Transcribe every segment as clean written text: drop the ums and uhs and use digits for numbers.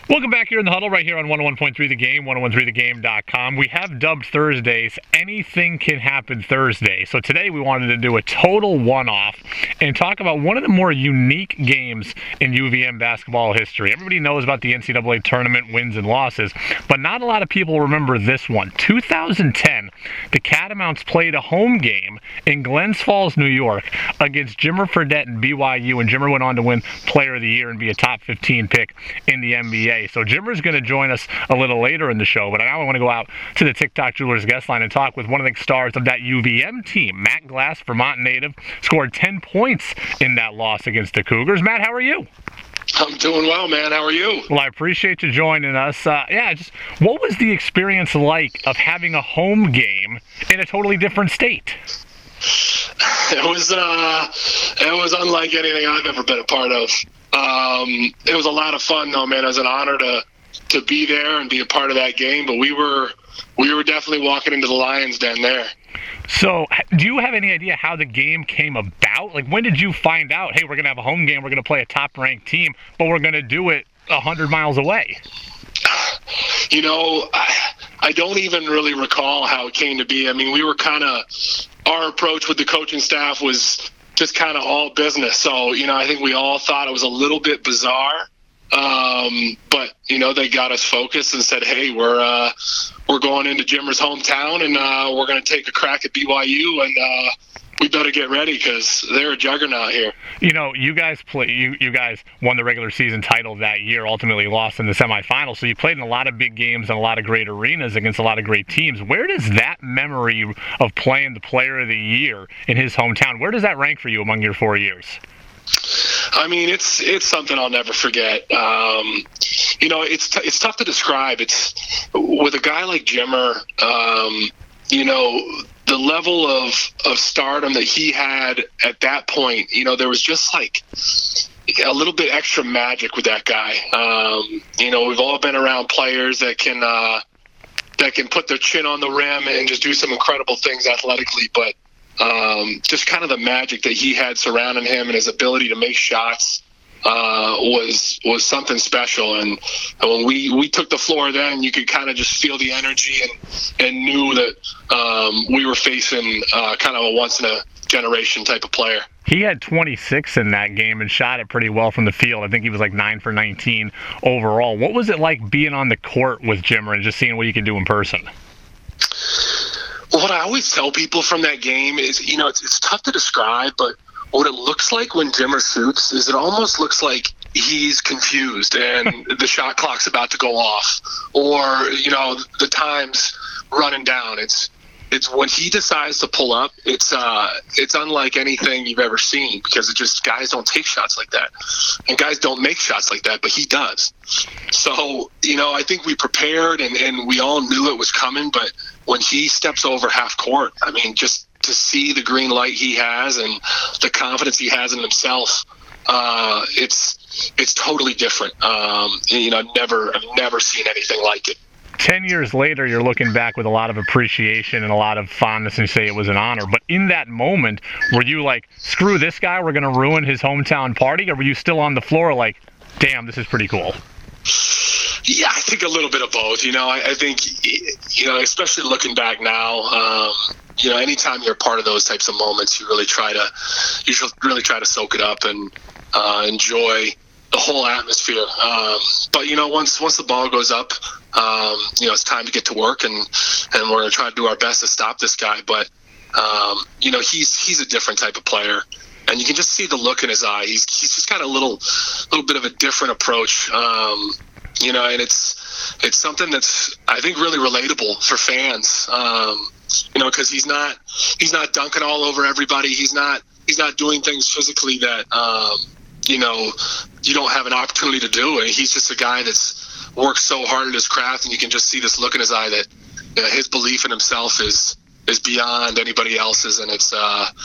Welcome back here in the huddle right here on 101.3 The Game, 1013thegame.com. We have dubbed Thursdays Anything Can Happen Thursday. So today we wanted to do a total one-off and talk about one of the more unique games in UVM basketball history. Everybody knows about the NCAA tournament wins and losses, but not a lot of people remember this one. 2010, the Catamounts played a home game in Glens Falls, New York against Jimmer Fredette and BYU, and Jimmer went on to win Player of the Year and be a top 15 pick in the NBA. So Jimmer's going to join us a little later in the show, but now I want to go out to the TikTok Jewelers guest line and talk with one of the stars of that UVM team. Matt Glass, Vermont native, scored 10 points in that loss against the Cougars. Matt, how are you? I'm doing well, man. How are you? Well, I appreciate you joining us. Just what was the experience like of having a home game in a totally different state? It was unlike anything I've ever been a part of. It was a lot of fun, though, man. It was an honor to be there and be a part of that game. But we were definitely walking into the Lions' Den there. So, do you have any idea how the game came about? Like, when did you find out, hey, we're going to have a home game, we're going to play a top-ranked team, but we're going to do it 100 miles away? You know, I don't even really recall how it came to be. I mean, we were our approach with the coaching staff was just kind of all business. So, I think we all thought it was a little bit bizarre. But, they got us focused and said, hey, we're going into Jimmer's hometown and we're going to take a crack at BYU and we better get ready because they're a juggernaut here. You guys you guys won the regular season title that year, ultimately lost in the semifinals. So you played in a lot of big games and a lot of great arenas against a lot of great teams. Where does that memory of playing the Player of the Year in his hometown, where does that rank for you among your 4 years? I mean, it's something I'll never forget. It's tough to describe. It's with a guy like Jimmer, the level of stardom that he had at that point, there was just like a little bit extra magic with that guy. We've all been around players that can put their chin on the rim and just do some incredible things athletically, but just kind of the magic that he had surrounding him and his ability to make shots was something special. And when we took the floor then, you could kind of just feel the energy and knew that we were facing kind of a once-in-a-generation type of player. He had 26 in that game and shot it pretty well from the field. I think he was like 9 for 19 overall. What was it like being on the court with Jimmer and just seeing what you could do in person? Well, what I always tell people from that game is, it's tough to describe, but what it looks like when Jimmer shoots is it almost looks like he's confused and the shot clock's about to go off, or, the time's running down. It's when he decides to pull up, it's unlike anything you've ever seen, because guys don't take shots like that. And guys don't make shots like that, but he does. So, I think we prepared and we all knew it was coming, but when he steps over half court, I mean, just to see the green light he has and the confidence he has in himself, it's totally different. I've never seen anything like it. 10 years later, you're looking back with a lot of appreciation and a lot of fondness and you say it was an honor. But in that moment, were you like, screw this guy, we're going to ruin his hometown party? Or were you still on the floor like, damn, this is pretty cool? Yeah, I think a little bit of both. I think, especially looking back now, anytime you're a part of those types of moments, you really try to soak it up and enjoy the whole atmosphere. But once the ball goes up, it's time to get to work, and we're going to try to do our best to stop this guy. But he's a different type of player, and you can just see the look in his eye. He's just got a little bit of a different approach. And it's something that's, I think, really relatable for fans. Because he's not dunking all over everybody. He's not doing things physically that you don't have an opportunity to do. And he's just a guy that's worked so hard at his craft, and you can just see this look in his eye that his belief in himself is beyond anybody else's, and it's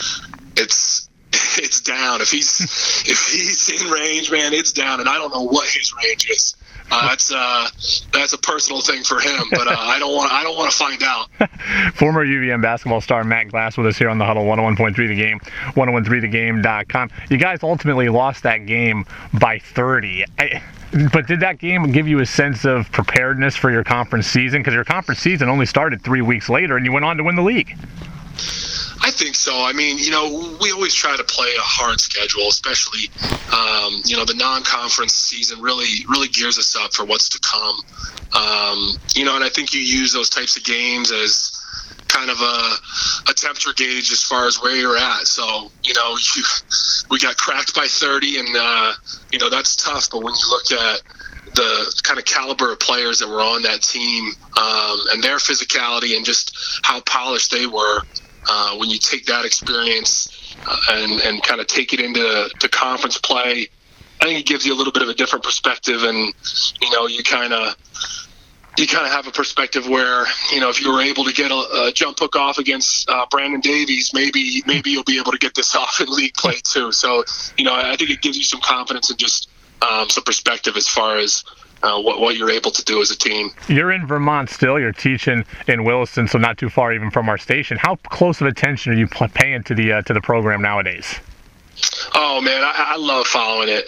down. If he's in range, man, it's down, and I don't know what his range is. That's a personal thing for him, but I don't want to find out. Former UVM basketball star Matt Glass with us here on the Huddle, 101.3 The Game, 1013thegame.com. You guys ultimately lost that game by 30. But did that game give you a sense of preparedness for your conference season? Because your conference season only started 3 weeks later, and you went on to win the league. I think so. I mean, we always try to play a hard schedule, especially, the non-conference season really gears us up for what's to come. And I think you use those types of games as kind of a temperature gauge as far as where you're at. So, we got cracked by 30 and, that's tough. But when you look at the kind of caliber of players that were on that team and their physicality and just how polished they were, when you take that experience and kind of take it into conference play, I think it gives you a little bit of a different perspective, and you kind of have a perspective where if you were able to get a jump hook off against Brandon Davies, maybe you'll be able to get this off in league play too. So I think it gives you some confidence and just some perspective as far as what you're able to do as a team. You're in Vermont still. You're teaching in Williston, so not too far even from our station. How close of attention are you paying to the program nowadays? Oh man, I love following it.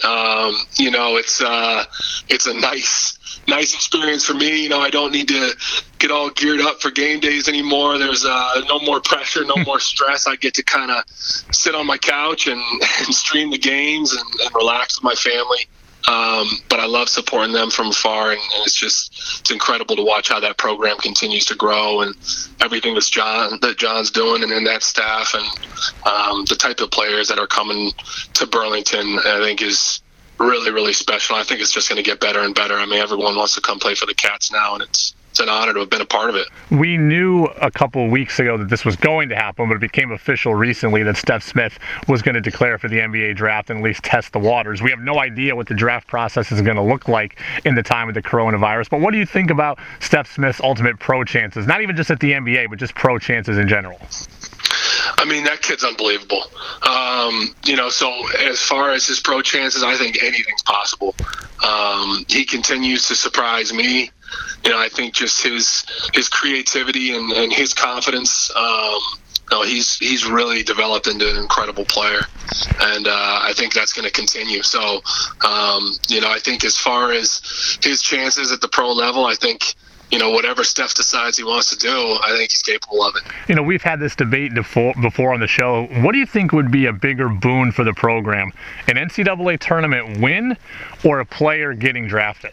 It's a nice experience for me. I don't need to get all geared up for game days anymore. There's no more pressure, no more stress. I get to kind of sit on my couch and stream the games and relax with my family. But I love supporting them from afar, and it's incredible to watch how that program continues to grow and everything that John's doing and that staff and the type of players that are coming to Burlington, I think is really, really special. I think it's just going to get better and better. I mean, everyone wants to come play for the Cats now, and it's an honor to have been a part of it. We knew a couple of weeks ago that this was going to happen, but it became official recently that Steph Smith was going to declare for the NBA draft and at least test the waters. We have no idea what the draft process is going to look like in the time of the coronavirus, but what do you think about Steph Smith's ultimate pro chances? Not even just at the NBA, but just pro chances in general. I mean, that kid's unbelievable. So as far as his pro chances, I think anything's possible. He continues to surprise me. I think just his creativity and his confidence, he's really developed into an incredible player. And I think that's going to continue. So, I think as far as his chances at the pro level, I think, whatever Steph decides he wants to do, I think he's capable of it. We've had this debate before on the show. What do you think would be a bigger boon for the program? An NCAA tournament win or a player getting drafted?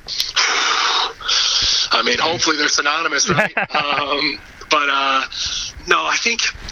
I mean, hopefully they're synonymous, right? No, I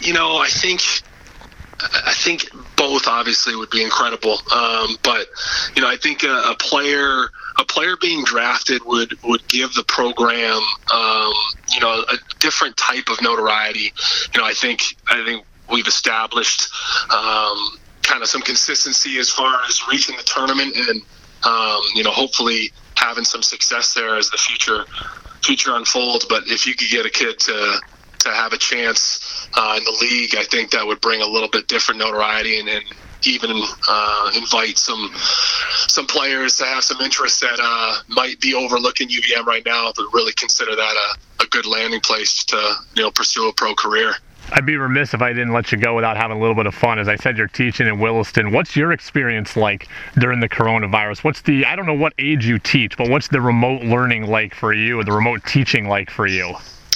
think both obviously would be incredible. But I think a player being drafted would give the program, a different type of notoriety. I think we've established kind of some consistency as far as reaching the tournament and, hopefully having some success there as the future unfolds. But if you could get a kid to have a chance in the league, I think that would bring a little bit different notoriety and even invite some players to have some interest that might be overlooking UVM right now, but really consider that a good landing place to pursue a pro career. I'd be remiss if I didn't let you go without having a little bit of fun. As I said, you're teaching in Williston. What's your experience like during the coronavirus? I don't know what age you teach, but what's the remote learning like for you, or the remote teaching like for you?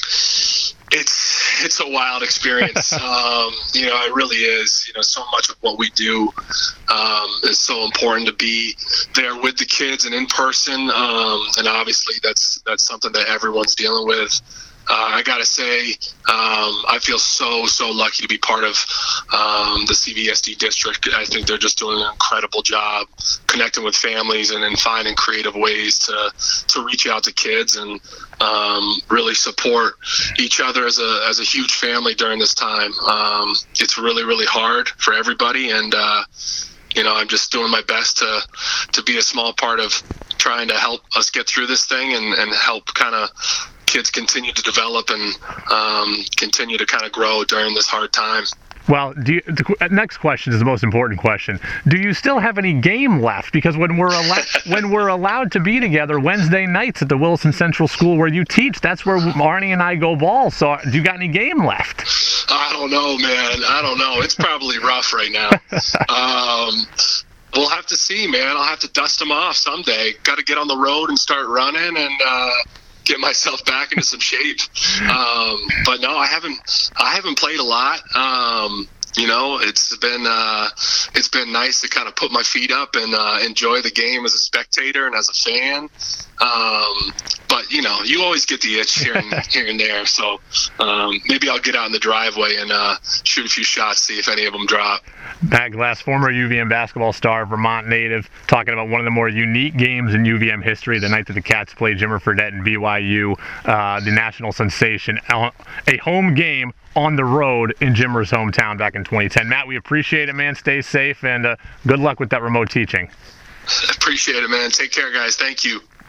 It's a wild experience. It really is. So much of what we do is so important to be there with the kids and in person. And obviously that's something that everyone's dealing with. I gotta say, I feel so lucky to be part of the CVSD district. I think they're just doing an incredible job connecting with families and then finding creative ways to reach out to kids and really support each other as a huge family during this time. It's really, really hard for everybody, and I'm just doing my best to be a small part of trying to help us get through this thing and help kind of kids continue to develop and continue to kind of grow during this hard time. Well, the next question is the most important question. Do you still have any game left? Because when we're allowed to be together Wednesday nights at the Williston Central School where you teach, that's where Arnie and I go ball. So do you got any game left? I don't know, man. I don't know. It's probably rough right now. We'll have to see, man. I'll have to dust them off someday. Got to get on the road and start running and get myself back into some shape. But no, I haven't played a lot. It's been nice to kind of put my feet up and enjoy the game as a spectator and as a fan. But you always get the itch here and there. So maybe I'll get out in the driveway and shoot a few shots, see if any of them drop. Matt Glass, former UVM basketball star, Vermont native, talking about one of the more unique games in UVM history, the night that the Cats played Jimmer Fredette and BYU, the national sensation, a home game on the road in Jimmer's hometown back in 2010. Matt, we appreciate it, man. Stay safe, and good luck with that remote teaching. Appreciate it, man. Take care, guys. Thank you.